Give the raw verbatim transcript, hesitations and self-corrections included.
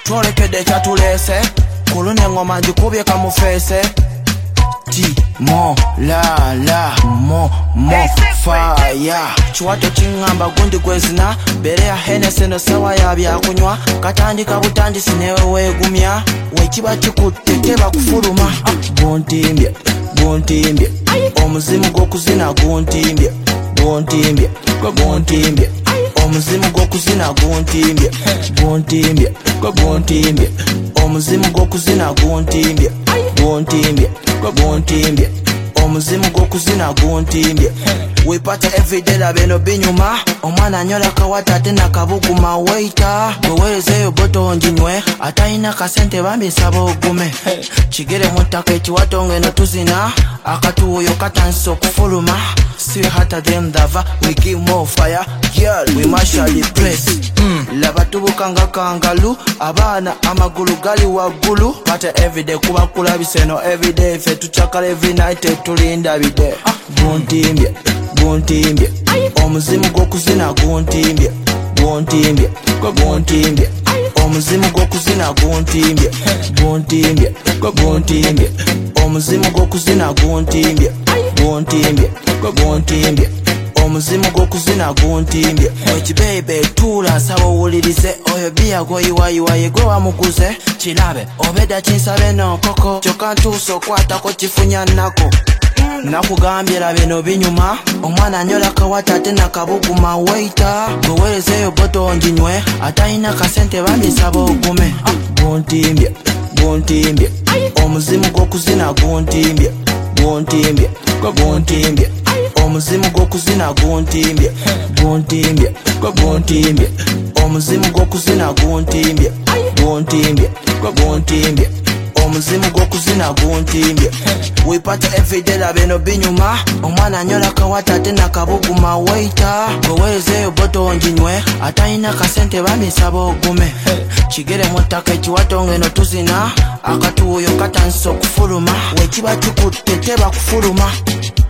twolekedde kyatulese kuluna engoma ngikubye kamufeese ti mo la la mo mo fire chiwato chingamba gundi kwezina bere ya Hennessy no sawa ya byakunywa katandika butandisi newe wegumya wekiba kikutte teba kufuluma gontimbye gontimbye omuzimu gw'okuzina gontimbye gontimbye gontimbye omuzimu gw'okuzina gontimbye gontimbye gontimbye omuzimu gw'okuzina gontimbye gontimbye gontimbye omuzimu gw'okuzina gontimbye wepata everyday labeno binyuma omwana anyola kawata ate nakabuguma waita wewerezeyo boto njinywe atayina kasente bambisaba ogume kigere muttaka ekiwato ngeno tuzina akatuuyo katandise okufuluma still hotter than the we give more fire girl we marshal the place mm. laba tubukanga kangalu abaana amagulu gali waggulu bata everyday kuba kulabise no everyday fe tuchakala every night tulinda bide ah. gontimbye gontimbye omuzimu gw'okuzina gontimbye gontimbye gontimbye omuzimu gw'okuzina gontimbye gontimbye gontimbye omuzimu gw'okuzina gontimbye gontimbye gontimbye omuzimu gw'okuzina gontimbye ekibebe tuula nsaba owulirize oyo biya gwoyiwayiwaye gwe wamuguze kirabe obedda kinsabe n'okoko kyokka ntuusa okwatako kifunya nnako nakugambye labeno binyuma omwana anyola kawata ate nakabuguma waita gwewerezeyo boto njinywe atayina kasente bambisaba ogume gontimbye gontimbye omuzimu gw'okuzina gontimbye gontimbye gontimbye omuzimu gw'okuzina gontimbye gontimbye gontimbye omuzimu gw'okuzina gontimbye gontimbye gontimbye omuzimu gw'okuzina gontimbye wepata everyday labeno binyuma omwana anyola kawata ate nakabuguma waita gwewerezeyo boto njinywe atayina kasente bambisaba ogume kigere muttaka ekiwato ngeno tuzina akatuuyo katandise okufuluma wekiba kikutte teba kufuluma